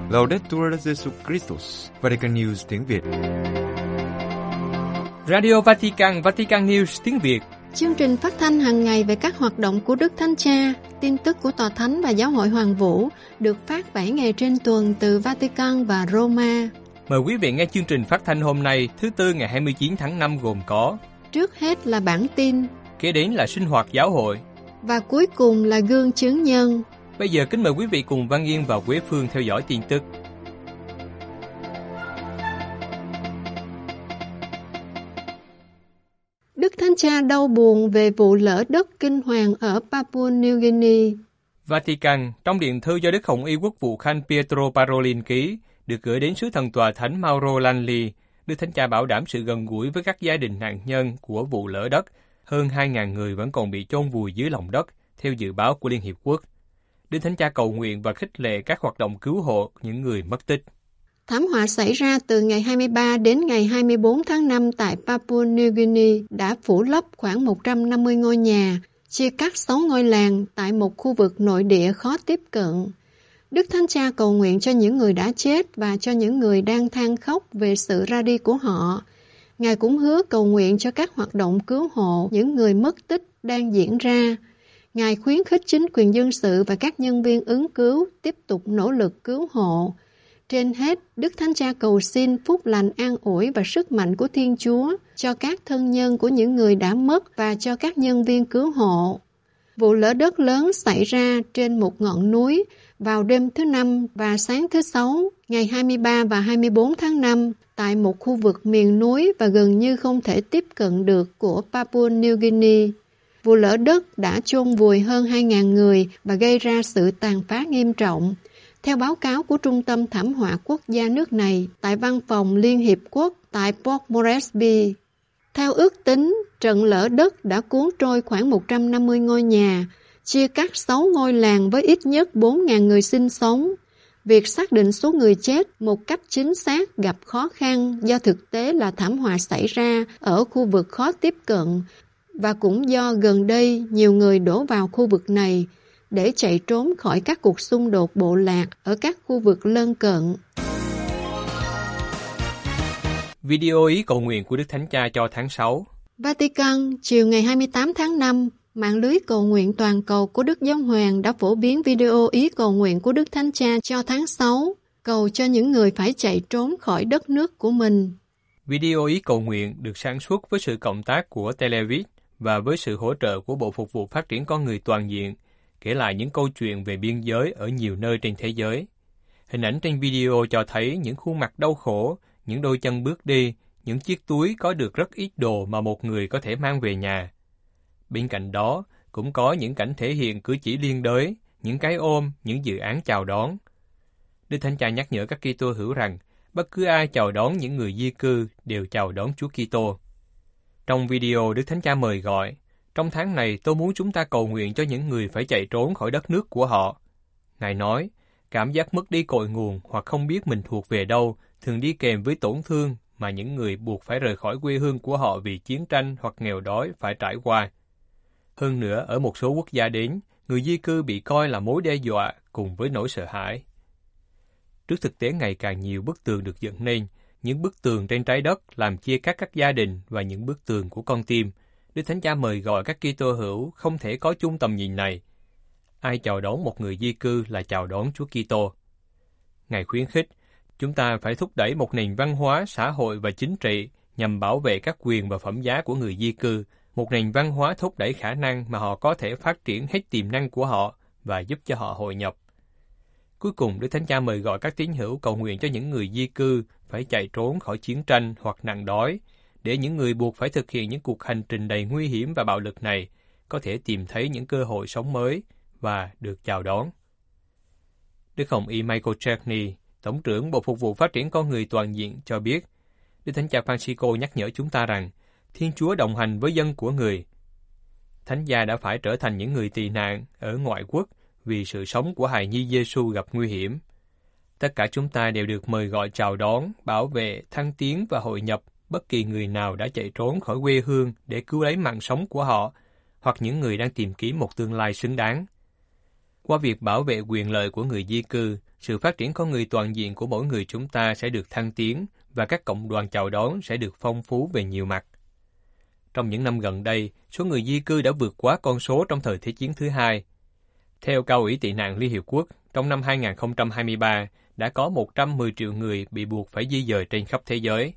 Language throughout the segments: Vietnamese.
Laudetur Jesus Christus, Vatican News tiếng Việt. Radio Vatican, Vatican News tiếng Việt. Chương trình phát thanh hàng ngày về các hoạt động của Đức Thánh Cha, tin tức của Tòa Thánh và Giáo hội Hoàng Vũ được phát 7 ngày trên tuần từ Vatican và Roma. Mời quý vị nghe chương trình phát thanh hôm nay, thứ Tư ngày 29 tháng 5 gồm có: trước hết là bản tin, kế đến là sinh hoạt giáo hội, và cuối cùng là gương chứng nhân. Bây giờ kính mời quý vị cùng Văn Yên và Quế Phương theo dõi tin tức. Đức Thánh Cha đau buồn về vụ lở đất kinh hoàng ở Papua New Guinea. Vatican, trong điện thư do Đức Hồng Y Quốc vụ Khanh Pietro Parolin ký, được gửi đến sứ thần tòa thánh Mauro Lanli, Đức Thánh Cha bảo đảm sự gần gũi với các gia đình nạn nhân của vụ lở đất. Hơn 2.000 người vẫn còn bị chôn vùi dưới lòng đất, theo dự báo của Liên Hiệp Quốc. Đức Thánh Cha cầu nguyện và khích lệ các hoạt động cứu hộ những người mất tích. Thảm họa xảy ra từ ngày 23 đến ngày 24 tháng 5 tại Papua New Guinea đã phủ lấp khoảng 150 ngôi nhà, chia cắt 6 ngôi làng tại một khu vực nội địa khó tiếp cận. Đức Thánh Cha cầu nguyện cho những người đã chết và cho những người đang than khóc về sự ra đi của họ. Ngài cũng hứa cầu nguyện cho các hoạt động cứu hộ những người mất tích đang diễn ra. Ngài khuyến khích chính quyền dân sự và các nhân viên ứng cứu tiếp tục nỗ lực cứu hộ. Trên hết, Đức Thánh Cha cầu xin phúc lành an ủi và sức mạnh của Thiên Chúa cho các thân nhân của những người đã mất và cho các nhân viên cứu hộ. Vụ lở đất lớn xảy ra trên một ngọn núi vào đêm thứ Năm và sáng thứ Sáu, ngày 23 và 24 tháng 5, tại một khu vực miền núi và gần như không thể tiếp cận được của Papua New Guinea. Vụ lở đất đã chôn vùi hơn 2.000 người và gây ra sự tàn phá nghiêm trọng. Theo báo cáo của Trung tâm Thảm họa Quốc gia nước này tại Văn phòng Liên Hiệp Quốc tại Port Moresby, theo ước tính, trận lở đất đã cuốn trôi khoảng 150 ngôi nhà, chia cắt 6 ngôi làng với ít nhất 4.000 người sinh sống. Việc xác định số người chết một cách chính xác gặp khó khăn do thực tế là thảm họa xảy ra ở khu vực khó tiếp cận và cũng do gần đây nhiều người đổ vào khu vực này để chạy trốn khỏi các cuộc xung đột bộ lạc ở các khu vực lân cận. Video ý cầu nguyện của Đức Thánh Cha cho tháng 6. Vatican, chiều ngày 28 tháng 5, mạng lưới cầu nguyện toàn cầu của Đức Giáo Hoàng đã phổ biến video ý cầu nguyện của Đức Thánh Cha cho tháng 6, cầu cho những người phải chạy trốn khỏi đất nước của mình. Video ý cầu nguyện được sản xuất với sự cộng tác của Televis và với sự hỗ trợ của Bộ Phục vụ Phát triển Con Người Toàn diện, kể lại những câu chuyện về biên giới ở nhiều nơi trên thế giới. Hình ảnh trên video cho thấy những khuôn mặt đau khổ, những đôi chân bước đi, những chiếc túi có được rất ít đồ mà một người có thể mang về nhà. Bên cạnh đó, cũng có những cảnh thể hiện cử chỉ liên đới, những cái ôm, những dự án chào đón. Đức Thánh Cha nhắc nhở các Kitô hữu rằng, bất cứ ai chào đón những người di cư đều chào đón Chúa Kitô. Trong video, Đức Thánh Cha mời gọi, trong tháng này tôi muốn chúng ta cầu nguyện cho những người phải chạy trốn khỏi đất nước của họ. Ngài nói, cảm giác mất đi cội nguồn hoặc không biết mình thuộc về đâu thường đi kèm với tổn thương mà những người buộc phải rời khỏi quê hương của họ vì chiến tranh hoặc nghèo đói phải trải qua. Hơn nữa, ở một số quốc gia đến, người di cư bị coi là mối đe dọa cùng với nỗi sợ hãi. Trước thực tế ngày càng nhiều bức tường được dựng nên, những bức tường trên trái đất làm chia cắt các gia đình và những bức tường của con tim, Đức Thánh Cha mời gọi các Kitô hữu không thể có chung tầm nhìn này. Ai chào đón một người di cư là chào đón Chúa Kitô. Ngài khuyến khích, chúng ta phải thúc đẩy một nền văn hóa, xã hội và chính trị nhằm bảo vệ các quyền và phẩm giá của người di cư, một nền văn hóa thúc đẩy khả năng mà họ có thể phát triển hết tiềm năng của họ và giúp cho họ hội nhập. Cuối cùng, Đức Thánh Cha mời gọi các tín hữu cầu nguyện cho những người di cư phải chạy trốn khỏi chiến tranh hoặc nạn đói, để những người buộc phải thực hiện những cuộc hành trình đầy nguy hiểm và bạo lực này có thể tìm thấy những cơ hội sống mới và được chào đón. Đức Hồng Y Michael Cherny, Tổng trưởng Bộ Phục vụ Phát triển Con Người Toàn diện cho biết, Đức Thánh Cha Francisco nhắc nhở chúng ta rằng Thiên Chúa đồng hành với dân của người. Thánh gia đã phải trở thành những người tị nạn ở ngoại quốc vì sự sống của hài nhi Giêsu gặp nguy hiểm. Tất cả chúng ta đều được mời gọi chào đón, bảo vệ, thăng tiến và hội nhập bất kỳ người nào đã chạy trốn khỏi quê hương để cứu lấy mạng sống của họ, hoặc những người đang tìm kiếm một tương lai xứng đáng. Qua việc bảo vệ quyền lợi của người di cư, sự phát triển con người toàn diện của mỗi người chúng ta sẽ được thăng tiến và các cộng đoàn chào đón sẽ được phong phú về nhiều mặt. Trong những năm gần đây, số người di cư đã vượt quá con số trong thời Thế chiến thứ hai. Theo Cao ủy tị nạn Liên Hiệp Quốc, trong năm 2023, đã có 110 triệu người bị buộc phải di dời trên khắp thế giới.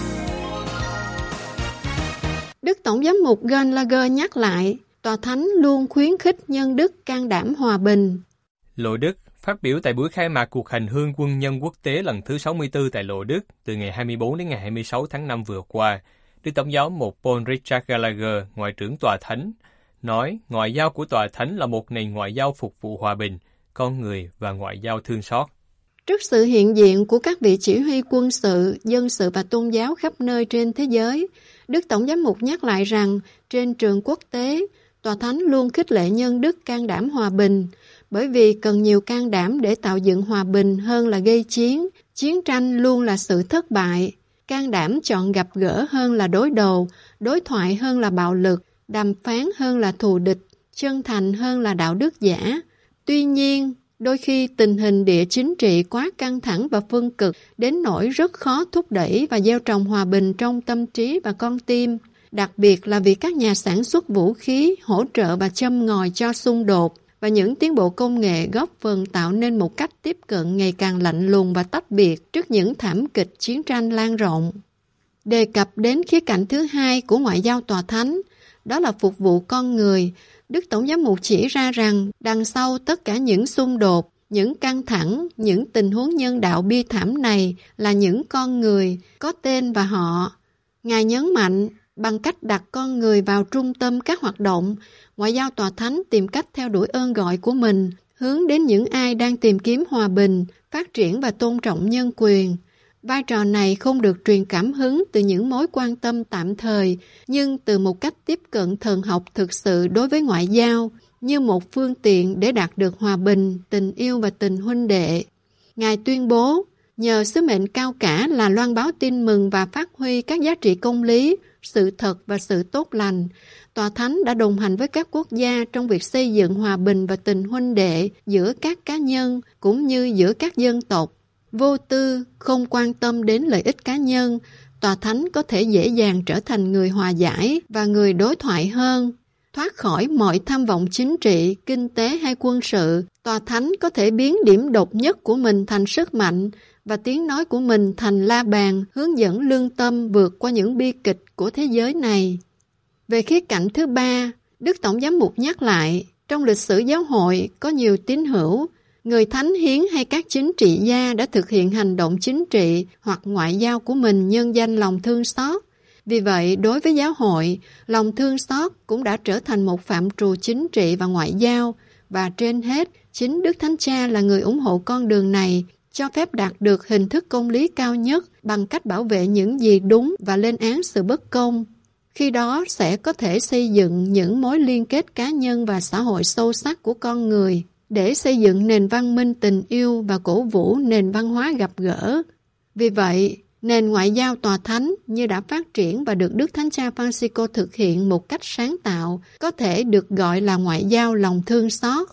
Đức Tổng giám mục Gallagher nhắc lại, Tòa Thánh luôn khuyến khích nhân đức can đảm hòa bình. Lộ Đức phát biểu tại buổi khai mạc cuộc hành hương quân nhân quốc tế lần thứ 64 tại Lộ Đức từ ngày 24 đến ngày 26 tháng 5 vừa qua. Đức Tổng giám mục Paul Richard Gallagher, Ngoại trưởng Tòa Thánh, nói ngoại giao của Tòa Thánh là một nền ngoại giao phục vụ hòa bình, con người và ngoại giao thương xót. Trước sự hiện diện của các vị chỉ huy quân sự, dân sự và tôn giáo khắp nơi trên thế giới, Đức Tổng giám mục nhắc lại rằng trên trường quốc tế, Tòa Thánh luôn khích lệ nhân đức can đảm hòa bình, bởi vì cần nhiều can đảm để tạo dựng hòa bình hơn là gây chiến. Chiến tranh luôn là sự thất bại. Can đảm chọn gặp gỡ hơn là đối đầu, đối thoại hơn là bạo lực, đàm phán hơn là thù địch, chân thành hơn là đạo đức giả. Tuy nhiên, đôi khi tình hình địa chính trị quá căng thẳng và phân cực đến nỗi rất khó thúc đẩy và gieo trồng hòa bình trong tâm trí và con tim, đặc biệt là vì các nhà sản xuất vũ khí hỗ trợ và châm ngòi cho xung đột và những tiến bộ công nghệ góp phần tạo nên một cách tiếp cận ngày càng lạnh lùng và tách biệt trước những thảm kịch chiến tranh lan rộng. Đề cập đến khía cạnh thứ hai của ngoại giao Tòa Thánh, đó là phục vụ con người. Đức Tổng giám mục chỉ ra rằng đằng sau tất cả những xung đột, những căng thẳng, những tình huống nhân đạo bi thảm này là những con người có tên và họ. Ngài nhấn mạnh, bằng cách đặt con người vào trung tâm các hoạt động, ngoại giao Tòa Thánh tìm cách theo đuổi ơn gọi của mình, hướng đến những ai đang tìm kiếm hòa bình, phát triển và tôn trọng nhân quyền. Vai trò này không được truyền cảm hứng từ những mối quan tâm tạm thời, nhưng từ một cách tiếp cận thần học thực sự đối với ngoại giao, như một phương tiện để đạt được hòa bình, tình yêu và tình huynh đệ. Ngài tuyên bố, nhờ sứ mệnh cao cả là loan báo tin mừng và phát huy các giá trị công lý, sự thật và sự tốt lành, Tòa Thánh đã đồng hành với các quốc gia trong việc xây dựng hòa bình và tình huynh đệ giữa các cá nhân cũng như giữa các dân tộc. Vô tư, không quan tâm đến lợi ích cá nhân, Tòa Thánh có thể dễ dàng trở thành người hòa giải và người đối thoại hơn. Thoát khỏi mọi tham vọng chính trị, kinh tế hay quân sự, Tòa Thánh có thể biến điểm độc nhất của mình thành sức mạnh và tiếng nói của mình thành la bàn hướng dẫn lương tâm vượt qua những bi kịch của thế giới này. Về khía cạnh thứ ba, Đức Tổng giám mục nhắc lại, trong lịch sử giáo hội có nhiều tín hữu, người thánh hiến hay các chính trị gia đã thực hiện hành động chính trị hoặc ngoại giao của mình nhân danh lòng thương xót. Vì vậy, đối với giáo hội, lòng thương xót cũng đã trở thành một phạm trù chính trị và ngoại giao, và trên hết, chính Đức Thánh Cha là người ủng hộ con đường này, cho phép đạt được hình thức công lý cao nhất bằng cách bảo vệ những gì đúng và lên án sự bất công. Khi đó sẽ có thể xây dựng những mối liên kết cá nhân và xã hội sâu sắc của con người để xây dựng nền văn minh tình yêu và cổ vũ nền văn hóa gặp gỡ. Vì vậy, nền ngoại giao Tòa Thánh như đã phát triển và được Đức Thánh Cha Francisco thực hiện một cách sáng tạo có thể được gọi là ngoại giao lòng thương xót.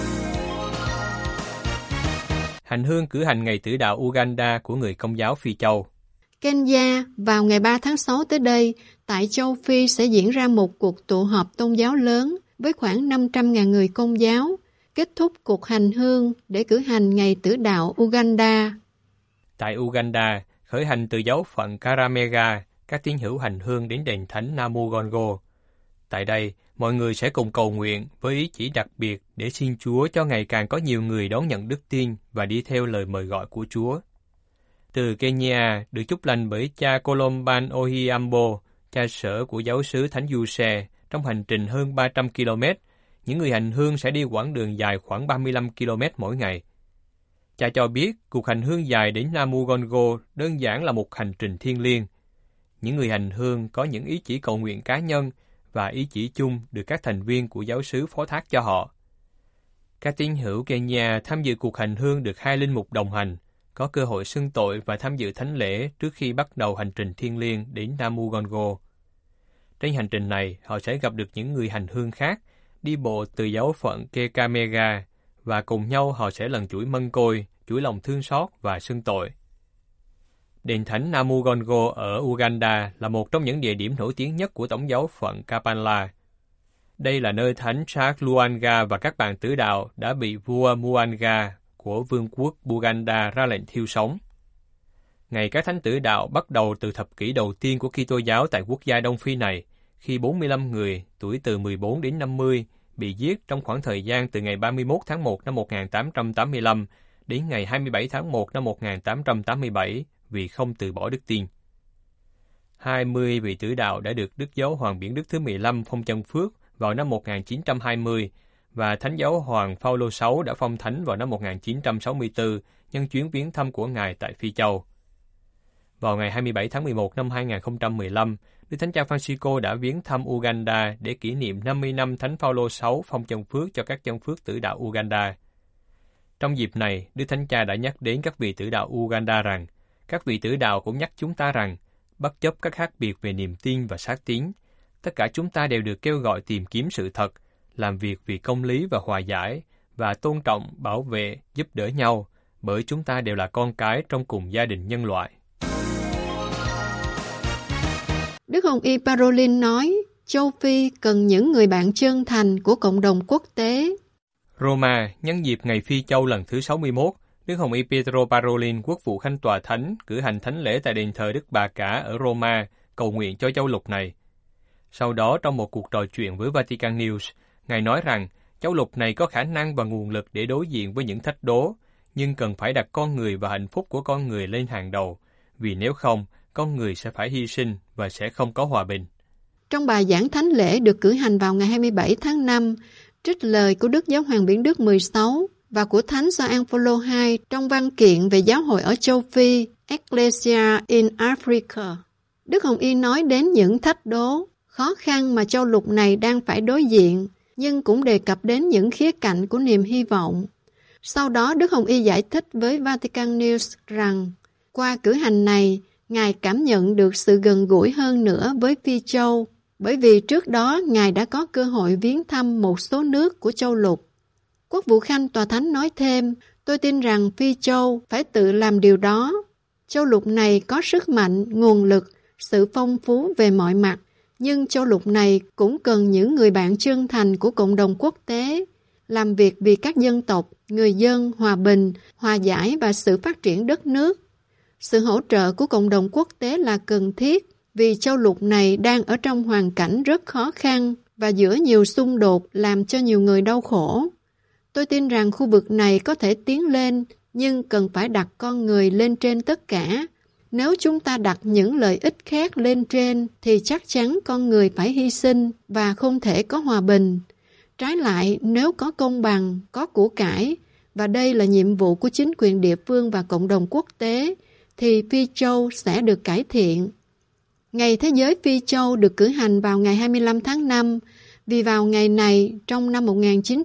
Hành hương cử hành ngày tử đạo Uganda của người Công giáo Phi Châu. Kenya vào ngày 3 tháng 6 tới đây, tại châu Phi sẽ diễn ra một cuộc tụ họp tôn giáo lớn với khoảng 500.000 người Công giáo, kết thúc cuộc hành hương để cử hành ngày tử đạo Uganda. Tại Uganda, khởi hành từ giáo phận Kakamega, các tín hữu hành hương đến đền thánh Namugongo. Tại đây, mọi người sẽ cùng cầu nguyện với ý chỉ đặc biệt để xin Chúa cho ngày càng có nhiều người đón nhận đức tin và đi theo lời mời gọi của Chúa. Từ Kenya, được chúc lành bởi cha Colomban Ohiambo, cha sở của giáo xứ Thánh Giuse, trong hành trình hơn 300 km, những người hành hương sẽ đi quãng đường dài khoảng 35 km mỗi ngày. Cha cho biết cuộc hành hương dài đến Namugongo đơn giản là một hành trình thiêng liêng. Những người hành hương có những ý chỉ cầu nguyện cá nhân và ý chỉ chung được các thành viên của giáo xứ phó thác cho họ. Các tín hữu Kenya tham dự cuộc hành hương được 2 linh mục đồng hành, có cơ hội xưng tội và tham dự thánh lễ trước khi bắt đầu hành trình thiêng liêng đến Namugongo. Trên hành trình này, họ sẽ gặp được những người hành hương khác, đi bộ từ giáo phận Kakamega và cùng nhau họ sẽ lần chuỗi mân côi, chuỗi lòng thương xót và xưng tội. Đền thánh Namugongo ở Uganda là một trong những địa điểm nổi tiếng nhất của Tổng giáo phận Kampala. Đây là nơi thánh Charles Lwanga và các bạn tử đạo đã bị vua Mwanga của vương quốc Buganda ra lệnh thiêu sống. Ngày các thánh tử đạo bắt đầu từ thập kỷ đầu tiên của Kitô giáo tại quốc gia Đông Phi này, khi 45 người tuổi từ 14 đến 50 bị giết trong khoảng thời gian từ ngày 31 tháng 1 năm 1885 đến ngày 27 tháng 1 năm 1887 vì không từ bỏ đức tin. 20 vị tử đạo đã được Đức Giáo hoàng Biển Đức thứ 15 phong chân phước vào năm 1920 và Thánh Giáo hoàng Phaolô VI đã phong thánh vào năm 1964 nhân chuyến viếng thăm của Ngài tại Phi Châu. Vào ngày 27 tháng 11 năm 2015, Đức Thánh cha Francisco đã viếng thăm Uganda để kỷ niệm 50 năm Thánh Phaolô VI phong chân phước cho các chân phước tử đạo Uganda. Trong dịp này, Đức Thánh cha đã nhắc đến các vị tử đạo Uganda rằng, các vị tử đạo cũng nhắc chúng ta rằng, bất chấp các khác biệt về niềm tin và xác tín, tất cả chúng ta đều được kêu gọi tìm kiếm sự thật, làm việc vì công lý và hòa giải, và tôn trọng, bảo vệ, giúp đỡ nhau, bởi chúng ta đều là con cái trong cùng gia đình nhân loại. Đức Hồng Y Parolin nói, châu Phi cần những người bạn chân thành của cộng đồng quốc tế. Roma, nhân dịp ngày Phi Châu lần thứ 61, Đức Hồng Y Pietro Parolin, quốc vụ Khanh Tòa Thánh, cử hành thánh lễ tại đền thờ Đức Bà Cả ở Roma, cầu nguyện cho châu lục này. Sau đó, trong một cuộc trò chuyện với Vatican News, Ngài nói rằng châu lục này có khả năng và nguồn lực để đối diện với những thách đố, nhưng cần phải đặt con người và hạnh phúc của con người lên hàng đầu, vì nếu không, con người sẽ phải hy sinh và sẽ không có hòa bình. Trong bài giảng thánh lễ được cử hành vào ngày 27 tháng 5, trích lời của Đức Giáo hoàng Biển Đức 16 và của Thánh Gioan Phaolô II trong văn kiện về giáo hội ở châu Phi, Ecclesia in Africa. Đức Hồng Y nói đến những thách đố, khó khăn mà châu lục này đang phải đối diện, nhưng cũng đề cập đến những khía cạnh của niềm hy vọng. Sau đó, Đức Hồng Y giải thích với Vatican News rằng, qua cử hành này, Ngài cảm nhận được sự gần gũi hơn nữa với Phi Châu, bởi vì trước đó Ngài đã có cơ hội viếng thăm một số nước của châu lục. Quốc vụ Khanh Tòa Thánh nói thêm, tôi tin rằng Phi Châu phải tự làm điều đó. Châu lục này có sức mạnh, nguồn lực, sự phong phú về mọi mặt, nhưng châu lục này cũng cần những người bạn chân thành của cộng đồng quốc tế, làm việc vì các dân tộc, người dân, hòa bình, hòa giải và sự phát triển đất nước. Sự hỗ trợ của cộng đồng quốc tế là cần thiết vì châu lục này đang ở trong hoàn cảnh rất khó khăn và giữa nhiều xung đột làm cho nhiều người đau khổ. Tôi tin rằng khu vực này có thể tiến lên, nhưng cần phải đặt con người lên trên tất cả. Nếu chúng ta đặt những lợi ích khác lên trên, thì chắc chắn con người phải hy sinh và không thể có hòa bình. Trái lại, nếu có công bằng, có của cải, và đây là nhiệm vụ của chính quyền địa phương và cộng đồng quốc tế, thì Phi Châu sẽ được cải thiện. Ngày Thế giới Phi Châu được cử hành vào ngày 25 tháng 5, vì vào ngày này, trong năm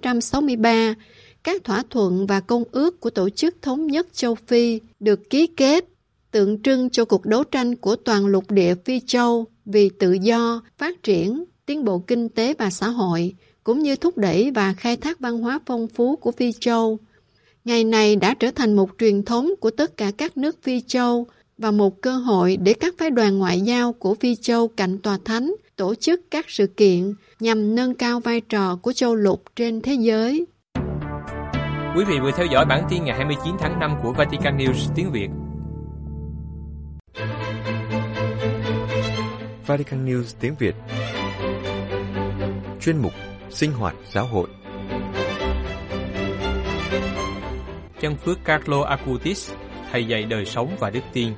1963, các thỏa thuận và công ước của Tổ chức Thống nhất Châu Phi được ký kết, tượng trưng cho cuộc đấu tranh của toàn lục địa Phi Châu vì tự do, phát triển, tiến bộ kinh tế và xã hội, cũng như thúc đẩy và khai thác văn hóa phong phú của Phi Châu. Ngày này đã trở thành một truyền thống của tất cả các nước Phi Châu và một cơ hội để các phái đoàn ngoại giao của Phi Châu cạnh Tòa Thánh tổ chức các sự kiện nhằm nâng cao vai trò của châu lục trên thế giới. Quý vị vừa theo dõi bản tin ngày 29 tháng 5 của Vatican News tiếng Việt. Vatican News tiếng Việt. Chuyên mục Sinh hoạt giáo hội. Chân phước Carlo Acutis, thầy dạy đời sống và đức tin.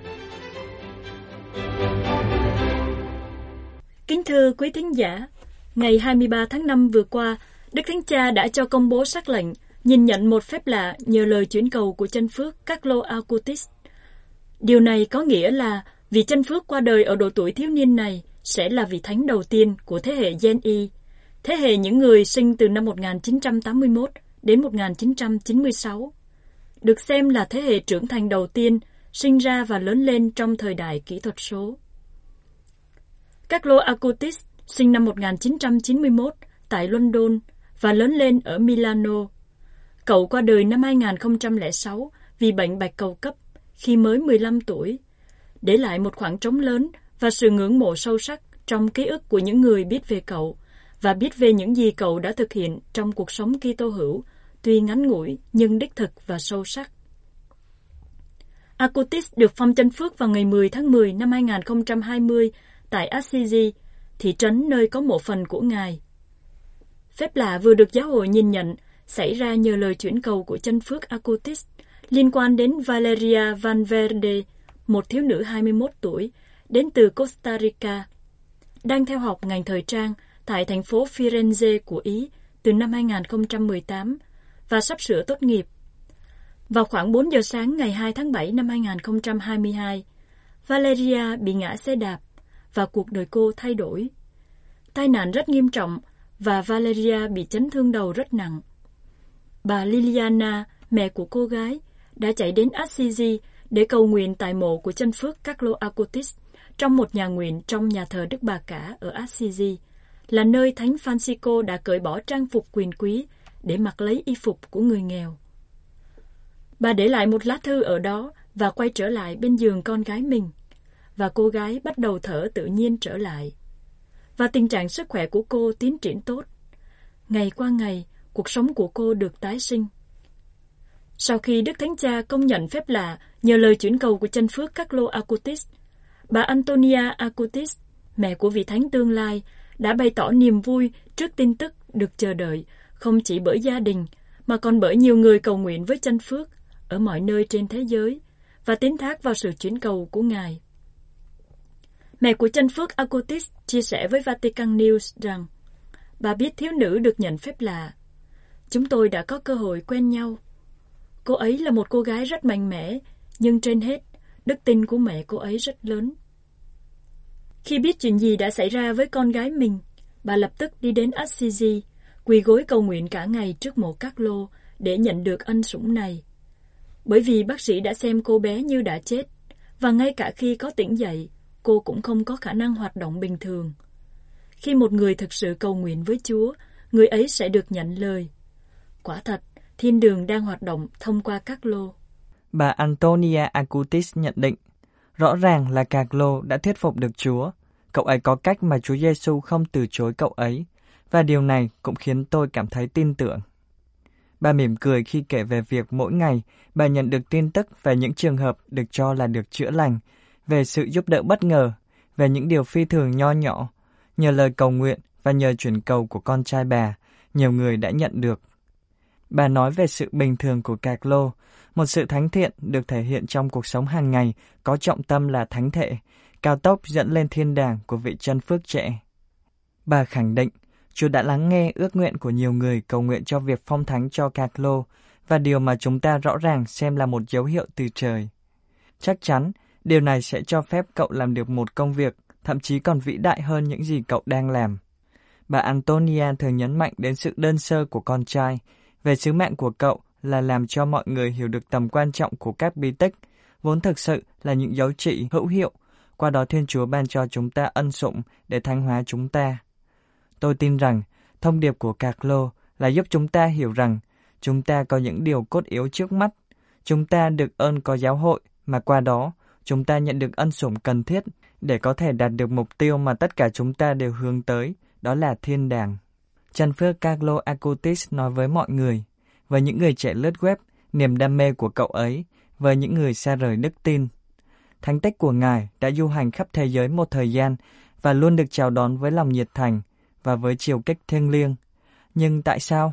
Kính thưa quý thính giả, ngày 23 tháng 5 vừa qua, Đức Thánh Cha đã cho công bố sắc lệnh nhìn nhận một phép lạ nhờ lời chuyển cầu của chân phước Carlo Acutis. Điều này có nghĩa là vị chân phước qua đời ở độ tuổi thiếu niên này sẽ là vị thánh đầu tiên của thế hệ Gen Y, thế hệ những người sinh từ năm 1981 đến 1996, được xem là thế hệ trưởng thành đầu tiên sinh ra và lớn lên trong thời đại kỹ thuật số. Carlo Acutis sinh năm 1991 tại London và lớn lên ở Milano. Cậu qua đời năm 2006 vì bệnh bạch cầu cấp khi mới 15 tuổi, để lại một khoảng trống lớn và sự ngưỡng mộ sâu sắc trong ký ức của những người biết về cậu và biết về những gì cậu đã thực hiện trong cuộc sống Kitô hữu, tuy ngắn ngủi nhưng đích thực và sâu sắc. Acutis được phong chân phước vào ngày 10 tháng 10 năm 2020 tại Assisi, thị trấn nơi có mộ phần của Ngài. Phép lạ vừa được giáo hội nhìn nhận xảy ra nhờ lời chuyển cầu của chân phước Acutis liên quan đến Valeria Valverde, một thiếu nữ 21 tuổi, đến từ Costa Rica, đang theo học ngành thời trang tại thành phố Firenze của Ý từ năm 2018 và sắp sửa tốt nghiệp. Vào khoảng 4 giờ sáng ngày 2 tháng 7 năm 2022, Valeria bị ngã xe đạp và cuộc đời cô thay đổi. Tai nạn rất nghiêm trọng và Valeria bị chấn thương đầu rất nặng. Bà Liliana, mẹ của cô gái, đã chạy đến Assisi để cầu nguyện tại mộ của chân phước Carlo Acutis trong một nhà nguyện trong nhà thờ Đức Bà Cả ở Assisi, là nơi Thánh Francisco đã cởi bỏ trang phục quyền quý để mặc lấy y phục của người nghèo. Bà để lại một lá thư ở đó và quay trở lại bên giường con gái mình, và cô gái bắt đầu thở tự nhiên trở lại. Và tình trạng sức khỏe của cô tiến triển tốt. Ngày qua ngày, cuộc sống của cô được tái sinh. Sau khi Đức Thánh Cha công nhận phép lạ nhờ lời chuyển cầu của chân phước Carlo Acutis, bà Antonia Acutis, mẹ của vị thánh tương lai, đã bày tỏ niềm vui trước tin tức được chờ đợi không chỉ bởi gia đình mà còn bởi nhiều người cầu nguyện với chân phước ở mọi nơi trên thế giới và tín thác vào sự chuyển cầu của Ngài. Mẹ của chân phước Acutis chia sẻ với Vatican News rằng bà biết thiếu nữ được nhận phép lạ. Chúng tôi đã có cơ hội quen nhau. Cô ấy là một cô gái rất mạnh mẽ, nhưng trên hết, đức tin của mẹ cô ấy rất lớn. Khi biết chuyện gì đã xảy ra với con gái mình, bà lập tức đi đến Assisi, quỳ gối cầu nguyện cả ngày trước mộ Carlo để nhận được ân sủng này. Bởi vì bác sĩ đã xem cô bé như đã chết, và ngay cả khi có tỉnh dậy, cô cũng không có khả năng hoạt động bình thường. Khi một người thực sự cầu nguyện với Chúa, người ấy sẽ được nhận lời. Quả thật, thiên đường đang hoạt động thông qua Carlo. Bà Antonia Acutis nhận định, rõ ràng là Carlo đã thuyết phục được Chúa. Cậu ấy có cách mà Chúa Giêsu không từ chối cậu ấy, và điều này cũng khiến tôi cảm thấy tin tưởng. Bà mỉm cười khi kể về việc mỗi ngày bà nhận được tin tức về những trường hợp được cho là được chữa lành, về sự giúp đỡ bất ngờ, về những điều phi thường nho nhỏ. Nhờ lời cầu nguyện và nhờ chuyển cầu của con trai bà, nhiều người đã nhận được. Bà nói về sự bình thường của Carlo, một sự thánh thiện được thể hiện trong cuộc sống hàng ngày có trọng tâm là thánh thể, cao tốc dẫn lên thiên đàng của vị chân phước trẻ. Bà khẳng định, Chúa đã lắng nghe ước nguyện của nhiều người cầu nguyện cho việc phong thánh cho Carlo, và điều mà chúng ta rõ ràng xem là một dấu hiệu từ trời. Chắc chắn, điều này sẽ cho phép cậu làm được một công việc, thậm chí còn vĩ đại hơn những gì cậu đang làm. Bà Antonia thường nhấn mạnh đến sự đơn sơ của con trai, về sứ mạng của cậu là làm cho mọi người hiểu được tầm quan trọng của các bí tích, vốn thực sự là những dấu chỉ hữu hiệu, qua đó Thiên Chúa ban cho chúng ta ân sủng để thánh hóa chúng ta. Tôi tin rằng, thông điệp của Carlo là giúp chúng ta hiểu rằng chúng ta có những điều cốt yếu trước mắt, chúng ta được ơn có giáo hội, mà qua đó chúng ta nhận được ân sủng cần thiết để có thể đạt được mục tiêu mà tất cả chúng ta đều hướng tới, đó là thiên đàng. Chân phước Carlo Acutis nói với mọi người, với những người trẻ lướt web, niềm đam mê của cậu ấy, với những người xa rời đức tin. Thánh tích của Ngài đã du hành khắp thế giới một thời gian và luôn được chào đón với lòng nhiệt thành và với chiều kích thiêng liêng. Nhưng tại sao?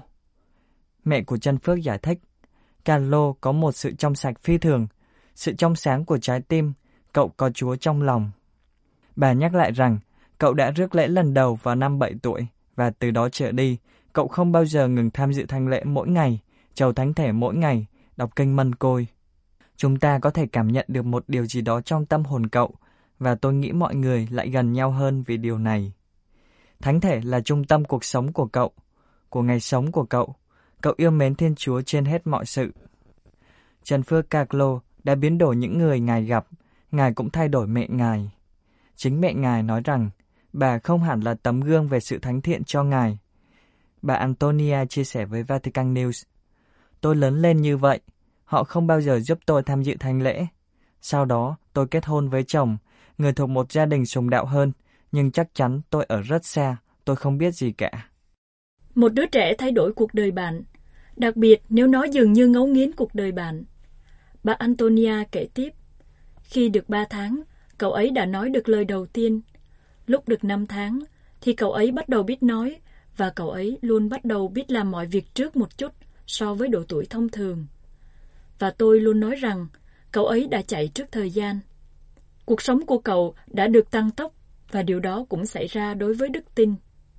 Mẹ của chân phước giải thích, Carlo có một sự trong sạch phi thường, sự trong sáng của trái tim, cậu có Chúa trong lòng. Bà nhắc lại rằng, cậu đã rước lễ lần đầu vào năm 7 tuổi, và từ đó trở đi, cậu không bao giờ ngừng tham dự thánh lễ mỗi ngày, chầu thánh thể mỗi ngày, đọc kinh mân côi. Chúng ta có thể cảm nhận được một điều gì đó trong tâm hồn cậu, và tôi nghĩ mọi người lại gần nhau hơn vì điều này. Thánh thể là trung tâm cuộc sống của cậu, của ngày sống của cậu. Cậu yêu mến Thiên Chúa trên hết mọi sự. Chân phước Carlo đã biến đổi những người Ngài gặp, Ngài cũng thay đổi mẹ Ngài. Chính mẹ Ngài nói rằng, bà không hẳn là tấm gương về sự thánh thiện cho Ngài. Bà Antonia chia sẻ với Vatican News, Tôi lớn lên như vậy, họ không bao giờ giúp tôi tham dự thánh lễ. Sau đó, tôi kết hôn với chồng, người thuộc một gia đình sùng đạo hơn, nhưng chắc chắn tôi ở rất xa, tôi không biết gì cả. Một đứa trẻ thay đổi cuộc đời bạn, đặc biệt nếu nó dường như ngấu nghiến cuộc đời bạn. Bà Antonia kể tiếp, khi được 3 tháng, cậu ấy đã nói được lời đầu tiên. Lúc được 5 tháng, thì cậu ấy bắt đầu biết nói, và cậu ấy luôn bắt đầu biết làm mọi việc trước một chút so với độ tuổi thông thường. Và tôi luôn nói rằng, cậu ấy đã chạy trước thời gian. Cuộc sống của cậu đã được tăng tốc, và điều đó cũng xảy ra đối với đức tin.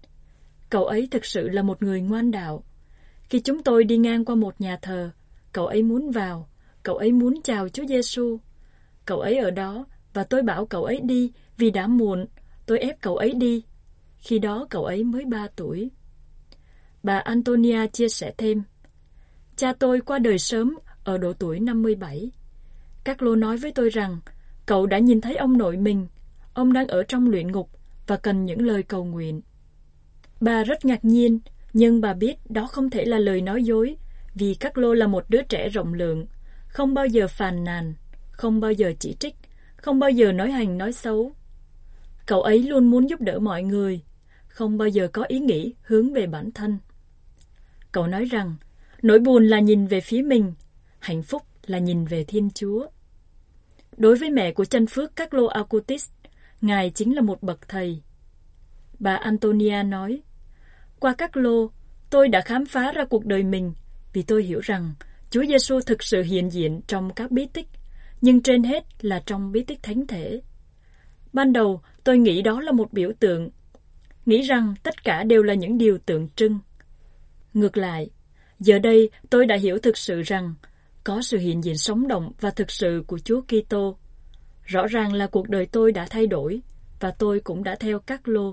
Cậu ấy thực sự là một người ngoan đạo. Khi chúng tôi đi ngang qua một nhà thờ, cậu ấy muốn vào, cậu ấy muốn chào Chúa Giêsu. Cậu ấy ở đó, và tôi bảo cậu ấy đi vì đã muộn, tôi ép cậu ấy đi. Khi đó cậu ấy mới 3 tuổi. Bà Antonia chia sẻ thêm, cha tôi qua đời sớm ở độ tuổi 57. Carlo nói với tôi rằng, cậu đã nhìn thấy ông nội mình, ông đang ở trong luyện ngục và cần những lời cầu nguyện. Bà rất ngạc nhiên, nhưng bà biết đó không thể là lời nói dối, vì Carlo là một đứa trẻ rộng lượng, không bao giờ phàn nàn, không bao giờ chỉ trích, không bao giờ nói hành nói xấu. Cậu ấy luôn muốn giúp đỡ mọi người, không bao giờ có ý nghĩ hướng về bản thân. Cậu nói rằng, nỗi buồn là nhìn về phía mình, hạnh phúc là nhìn về Thiên Chúa. Đối với mẹ của chân phước Carlo Acutis, Ngài chính là một bậc thầy. Bà Antonia nói, qua Carlo, tôi đã khám phá ra cuộc đời mình vì tôi hiểu rằng Chúa Giêsu thực sự hiện diện trong các bí tích, nhưng trên hết là trong bí tích thánh thể. Ban đầu, tôi nghĩ đó là một biểu tượng, nghĩ rằng tất cả đều là những điều tượng trưng. Ngược lại, giờ đây tôi đã hiểu thực sự rằng có sự hiện diện sống động và thực sự của Chúa Kitô. Rõ ràng là cuộc đời tôi đã thay đổi, và tôi cũng đã theo Carlo.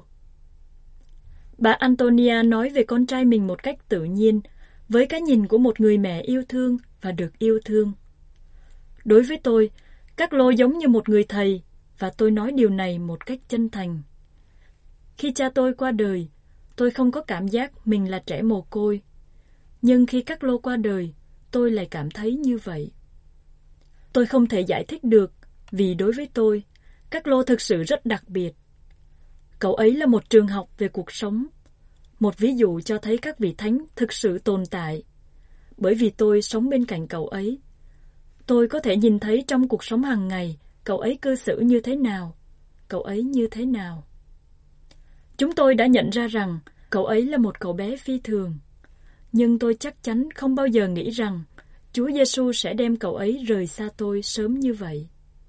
Bà Antonia nói về con trai mình một cách tự nhiên, với cái nhìn của một người mẹ yêu thương và được yêu thương. Đối với tôi, Carlo giống như một người thầy, và tôi nói điều này một cách chân thành. Khi cha tôi qua đời, tôi không có cảm giác mình là trẻ mồ côi. Nhưng khi Carlo qua đời, tôi lại cảm thấy như vậy. Tôi không thể giải thích được, vì đối với tôi, Carlo thực sự rất đặc biệt. Cậu ấy là một trường học về cuộc sống, một ví dụ cho thấy các vị thánh thực sự tồn tại. Bởi vì tôi sống bên cạnh cậu ấy, tôi có thể nhìn thấy trong cuộc sống hàng ngày cậu ấy cư xử như thế nào, cậu ấy như thế nào. Chúng tôi đã nhận ra rằng cậu ấy là một cậu bé phi thường, nhưng tôi chắc chắn không bao giờ nghĩ rằng Chúa Giêsu sẽ đem cậu ấy rời xa tôi sớm như vậy.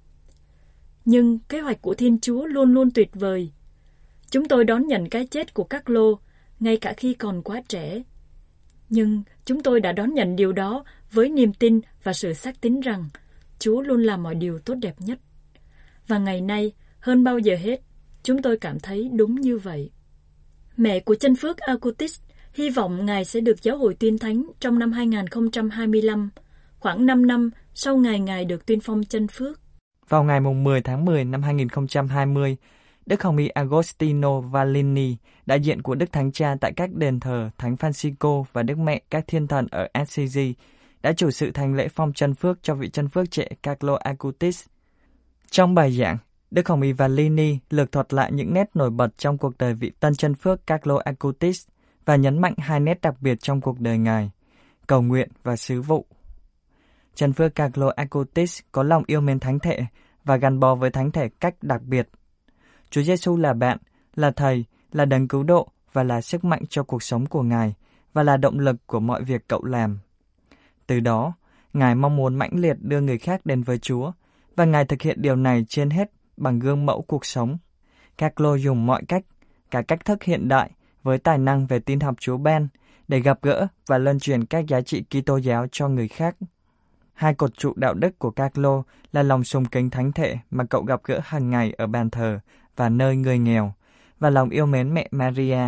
Nhưng kế hoạch của Thiên Chúa luôn luôn tuyệt vời. Chúng tôi đón nhận cái chết của Carlo ngay cả khi còn quá trẻ. Nhưng chúng tôi đã đón nhận điều đó với niềm tin và sự xác tín rằng Chúa luôn làm mọi điều tốt đẹp nhất. Và ngày nay, hơn bao giờ hết, chúng tôi cảm thấy đúng như vậy. Mẹ của chân phước Acutis hy vọng Ngài sẽ được giáo hội tuyên thánh trong năm 2025, khoảng 5 năm sau ngày Ngài được tuyên phong chân phước. Vào ngày 10 tháng 10 năm 2020, Đức Hồng Y Agostino Vallini, đại diện của Đức Thánh Cha tại các đền thờ Thánh Francisco và Đức Mẹ các Thiên Thần ở Assisi, đã chủ sự thành lễ phong chân phước cho vị chân phước trẻ Carlo Acutis. Trong bài giảng, Đức Hồng Y Vallini lược thuật lại những nét nổi bật trong cuộc đời vị tân chân phước Carlo Acutis và nhấn mạnh 2 nét đặc biệt trong cuộc đời Ngài, cầu nguyện và sứ vụ. Chân phước Carlo Acutis có lòng yêu mến thánh thể và gắn bó với thánh thể cách đặc biệt. Chúa Giêsu là bạn, là thầy, là đấng cứu độ và là sức mạnh cho cuộc sống của Ngài và là động lực của mọi việc cậu làm. Từ đó, Ngài mong muốn mãnh liệt đưa người khác đến với Chúa và Ngài thực hiện điều này trên hết bằng gương mẫu cuộc sống. Carlo dùng mọi cách, cả cách thức hiện đại với tài năng về tin học Chúa ban để gặp gỡ và luân truyền các giá trị Kitô giáo cho người khác. 2 cột trụ đạo đức của Carlo là lòng sùng kính thánh thể mà cậu gặp gỡ hàng ngày ở bàn thờ và nơi người nghèo, và lòng yêu mến mẹ Maria.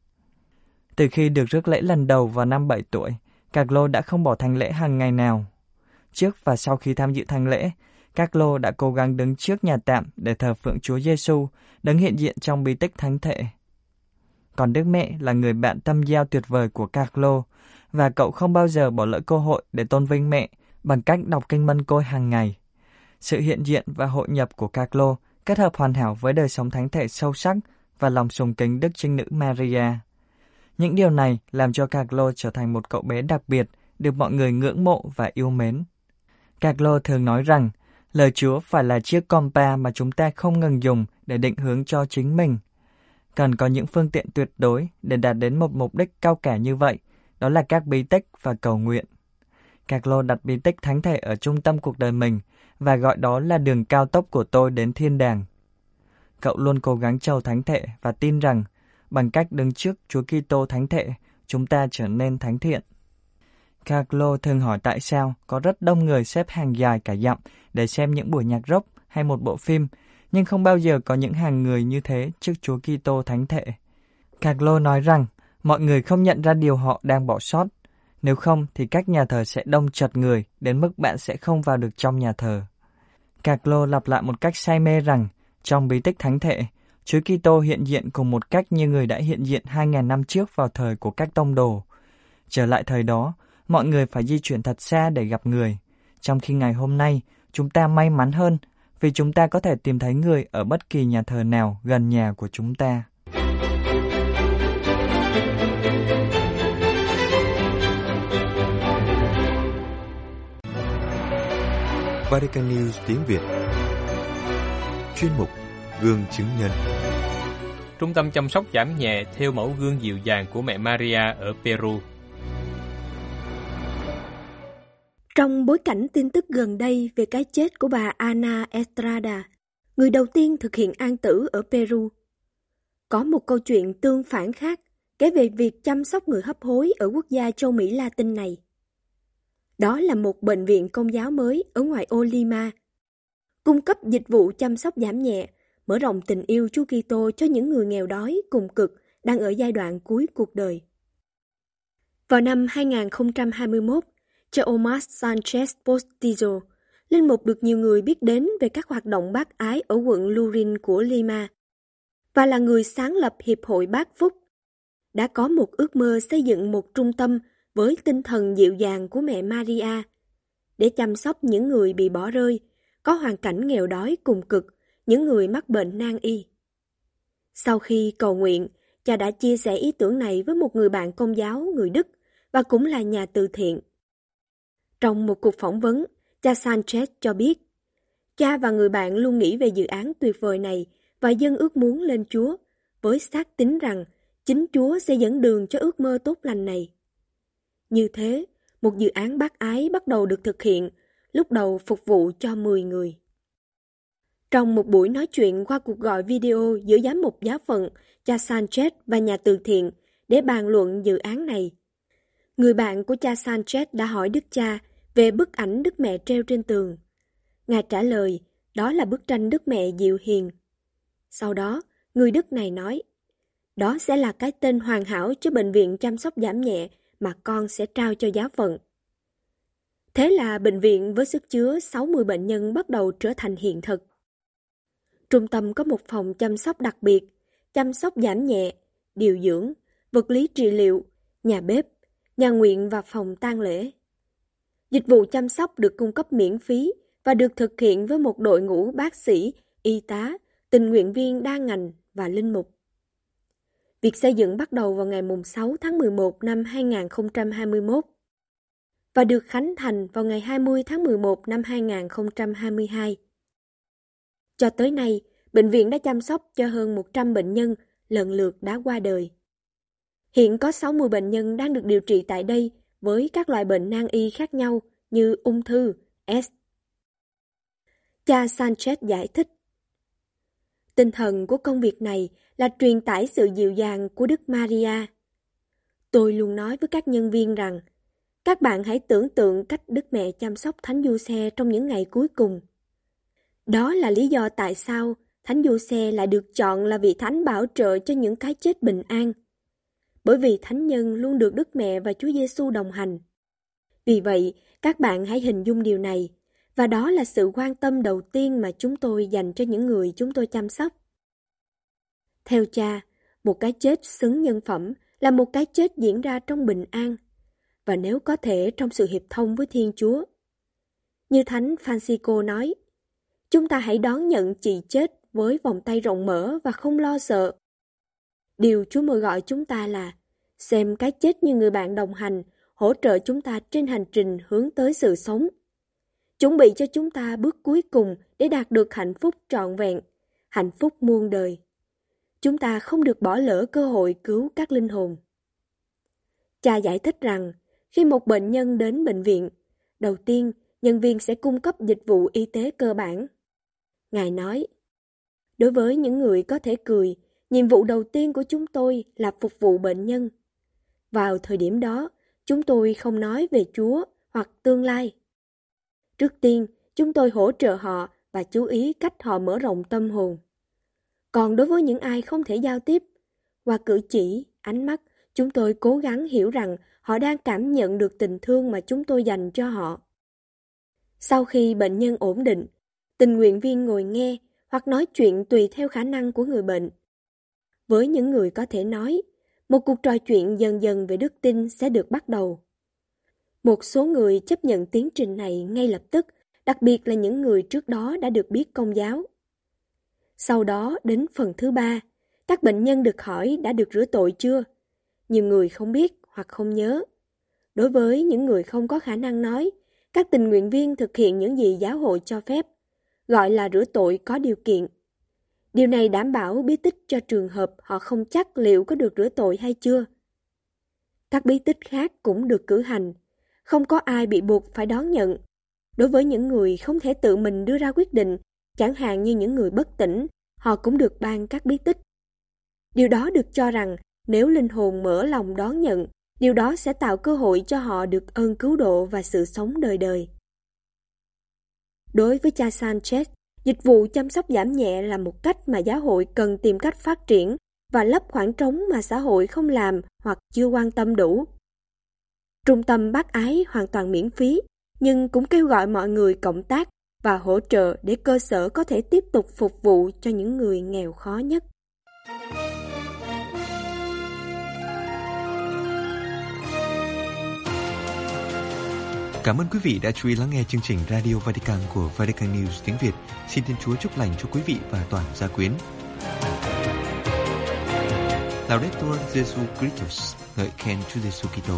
Từ khi được rước lễ lần đầu vào năm 7 tuổi, Carlo đã không bỏ thánh lễ hàng ngày nào. Trước và sau khi tham dự thánh lễ, Carlo đã cố gắng đứng trước nhà tạm để thờ phượng Chúa Giêsu, đấng hiện diện trong bí tích thánh thể. Còn Đức Mẹ là người bạn tâm giao tuyệt vời của Carlo, và cậu không bao giờ bỏ lỡ cơ hội để tôn vinh mẹ bằng cách đọc kinh Mân Côi hàng ngày. Sự hiện diện và hội nhập của Carlo kết hợp hoàn hảo với đời sống thánh thể sâu sắc và lòng sùng kính Đức Trinh Nữ Maria. Những điều này làm cho Carlo trở thành một cậu bé đặc biệt, được mọi người ngưỡng mộ và yêu mến. Carlo thường nói rằng, lời Chúa phải là chiếc compa mà chúng ta không ngừng dùng để định hướng cho chính mình. Cần có những phương tiện tuyệt đối để đạt đến một mục đích cao cả như vậy, đó là các bí tích và cầu nguyện. Carlo đặt bí tích thánh thể ở trung tâm cuộc đời mình và gọi đó là đường cao tốc của tôi đến thiên đàng. Cậu luôn cố gắng trầu thánh thể và tin rằng bằng cách đứng trước Chúa Kitô thánh thể, chúng ta trở nên thánh thiện. Carlo thường hỏi tại sao có rất đông người xếp hàng dài cả dặm để xem những buổi nhạc rock hay một bộ phim, nhưng không bao giờ có những hàng người như thế trước Chúa Kitô thánh thể. Carlo nói rằng mọi người không nhận ra điều họ đang bỏ sót. Nếu không thì các nhà thờ sẽ đông chật người đến mức bạn sẽ không vào được trong nhà thờ. Carlo lặp lại một cách say mê rằng trong bí tích thánh thể, Chúa Kitô hiện diện cùng một cách như người đã hiện diện 2.000 năm trước vào thời của các tông đồ. Trở lại thời đó, mọi người phải di chuyển thật xa để gặp người, trong khi ngày hôm nay chúng ta may mắn hơn vì chúng ta có thể tìm thấy người ở bất kỳ nhà thờ nào gần nhà của chúng ta. Vatican News tiếng Việt. Chuyên mục Gương chứng nhân. Trung tâm chăm sóc giảm nhẹ theo mẫu gương dịu dàng của mẹ Maria ở Peru. Trong bối cảnh tin tức gần đây về cái chết của bà Ana Estrada, người đầu tiên thực hiện an tử ở Peru, có một câu chuyện tương phản khác kể về việc chăm sóc người hấp hối ở quốc gia châu Mỹ Latin này. Đó là một bệnh viện công giáo mới ở ngoại ô Lima, cung cấp dịch vụ chăm sóc giảm nhẹ, mở rộng tình yêu Chúa Kitô cho những người nghèo đói cùng cực đang ở giai đoạn cuối cuộc đời. Vào năm 2021, cha Omar Sanchez Postizo, linh mục được nhiều người biết đến về các hoạt động bác ái ở quận Lurin của Lima, và là người sáng lập Hiệp hội Bác Phúc, đã có một ước mơ xây dựng một trung tâm với tinh thần dịu dàng của mẹ Maria để chăm sóc những người bị bỏ rơi, có hoàn cảnh nghèo đói cùng cực, những người mắc bệnh nan y. Sau khi cầu nguyện, cha đã chia sẻ ý tưởng này với một người bạn công giáo người Đức và cũng là nhà từ thiện. Trong một cuộc phỏng vấn, cha Sanchez cho biết, cha và người bạn luôn nghĩ về dự án tuyệt vời này và dâng ước muốn lên Chúa, với xác tín rằng chính Chúa sẽ dẫn đường cho ước mơ tốt lành này. Như thế, một dự án bác ái bắt đầu được thực hiện, lúc đầu phục vụ cho 10 người. Trong một buổi nói chuyện qua cuộc gọi video giữa giám mục giáo phận, cha Sanchez và nhà từ thiện để bàn luận dự án này, người bạn của cha Sanchez đã hỏi Đức Cha về bức ảnh Đức Mẹ treo trên tường. Ngài trả lời, đó là bức tranh Đức Mẹ dịu hiền. Sau đó, người Đức này nói, đó sẽ là cái tên hoàn hảo cho bệnh viện chăm sóc giảm nhẹ mà con sẽ trao cho giáo phận. Thế là bệnh viện với sức chứa 60 bệnh nhân bắt đầu trở thành hiện thực. Trung tâm có một phòng chăm sóc đặc biệt, chăm sóc giảm nhẹ, điều dưỡng, vật lý trị liệu, nhà bếp, nhà nguyện và phòng tang lễ. Dịch vụ chăm sóc được cung cấp miễn phí và được thực hiện với một đội ngũ bác sĩ, y tá, tình nguyện viên đa ngành và linh mục. Việc xây dựng bắt đầu vào ngày 6 tháng 11 năm 2021 và được khánh thành vào ngày 20 tháng 11 năm 2022. Cho tới nay, bệnh viện đã chăm sóc cho hơn 100 bệnh nhân lần lượt đã qua đời. Hiện có 60 bệnh nhân đang được điều trị tại đây với các loại bệnh nan y khác nhau như ung thư, S. Cha Sanchez giải thích, tinh thần của công việc này là truyền tải sự dịu dàng của Đức Maria. Tôi luôn nói với các nhân viên rằng, các bạn hãy tưởng tượng cách Đức Mẹ chăm sóc Thánh Giuse trong những ngày cuối cùng. Đó là lý do tại sao Thánh Giuse lại được chọn là vị thánh bảo trợ cho những cái chết bình an. Bởi vì thánh nhân luôn được Đức Mẹ và Chúa Giêsu đồng hành. Vì vậy, các bạn hãy hình dung điều này, và đó là sự quan tâm đầu tiên mà chúng tôi dành cho những người chúng tôi chăm sóc. Theo cha, một cái chết xứng nhân phẩm là một cái chết diễn ra trong bình an, và nếu có thể trong sự hiệp thông với Thiên Chúa. Như Thánh Francisco nói, chúng ta hãy đón nhận chì chết với vòng tay rộng mở và không lo sợ. Điều Chúa mời gọi chúng ta là xem cái chết như người bạn đồng hành, hỗ trợ chúng ta trên hành trình hướng tới sự sống. Chuẩn bị cho chúng ta bước cuối cùng để đạt được hạnh phúc trọn vẹn, hạnh phúc muôn đời. Chúng ta không được bỏ lỡ cơ hội cứu các linh hồn. Cha giải thích rằng, khi một bệnh nhân đến bệnh viện, đầu tiên, nhân viên sẽ cung cấp dịch vụ y tế cơ bản. Ngài nói, đối với những người có thể cười, nhiệm vụ đầu tiên của chúng tôi là phục vụ bệnh nhân. Vào thời điểm đó, chúng tôi không nói về Chúa hoặc tương lai. Trước tiên, chúng tôi hỗ trợ họ và chú ý cách họ mở rộng tâm hồn. Còn đối với những ai không thể giao tiếp, qua cử chỉ, ánh mắt, chúng tôi cố gắng hiểu rằng họ đang cảm nhận được tình thương mà chúng tôi dành cho họ. Sau khi bệnh nhân ổn định, tình nguyện viên ngồi nghe hoặc nói chuyện tùy theo khả năng của người bệnh. Với những người có thể nói, một cuộc trò chuyện dần dần về đức tin sẽ được bắt đầu. Một số người chấp nhận tiến trình này ngay lập tức, đặc biệt là những người trước đó đã được biết Công giáo. Sau đó đến phần thứ 3, các bệnh nhân được hỏi đã được rửa tội chưa? Nhiều người không biết hoặc không nhớ. Đối với những người không có khả năng nói, các tình nguyện viên thực hiện những gì giáo hội cho phép, gọi là rửa tội có điều kiện. Điều này đảm bảo bí tích cho trường hợp họ không chắc liệu có được rửa tội hay chưa. Các bí tích khác cũng được cử hành, không có ai bị buộc phải đón nhận. Đối với những người không thể tự mình đưa ra quyết định, chẳng hạn như những người bất tỉnh, họ cũng được ban các bí tích. Điều đó được cho rằng nếu linh hồn mở lòng đón nhận, điều đó sẽ tạo cơ hội cho họ được ơn cứu độ và sự sống đời đời. Đối với cha Sanchez, dịch vụ chăm sóc giảm nhẹ là một cách mà giáo hội cần tìm cách phát triển và lấp khoảng trống mà xã hội không làm hoặc chưa quan tâm đủ. Trung tâm bác ái hoàn toàn miễn phí, nhưng cũng kêu gọi mọi người cộng tác và hỗ trợ để cơ sở có thể tiếp tục phục vụ cho những người nghèo khó nhất. Cảm ơn quý vị đã chú ý lắng nghe chương trình Radio Vatican của Vatican News tiếng Việt. Xin Thiên Chúa chúc lành cho quý vị và toàn gia quyến. Laudetur Jesus Christus, ngợi khen Chúa Giêsu Kitô.